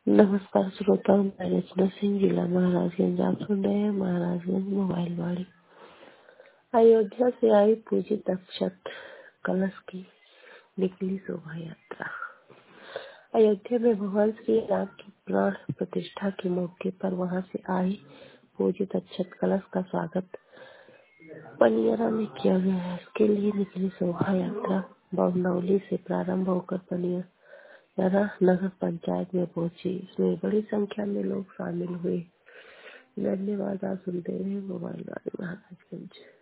नमस्कार श्रोताओं, मैं रचना सिंह, जिला महाराजगंज। आप सुन रहे हैं महाराजगंज मोबाइल वाणी। अयोध्या से आई पूजित अक्षत कलश की निकली शोभा यात्रा। अयोध्या में भगवान श्री राम की प्राण प्रतिष्ठा के मौके पर वहां से आई पूजित अक्षत कलश का स्वागत पनियरा में किया गया है। इसके लिए निकली शोभा यात्रा बमनौली से प्रारंभ होकर पनियरा नगर पंचायत में पहुंची। इसमें बड़ी संख्या में लोग शामिल हुए। धन्यवाद। आप सुनते रहे मोबाइल वाणी महाराजगंज।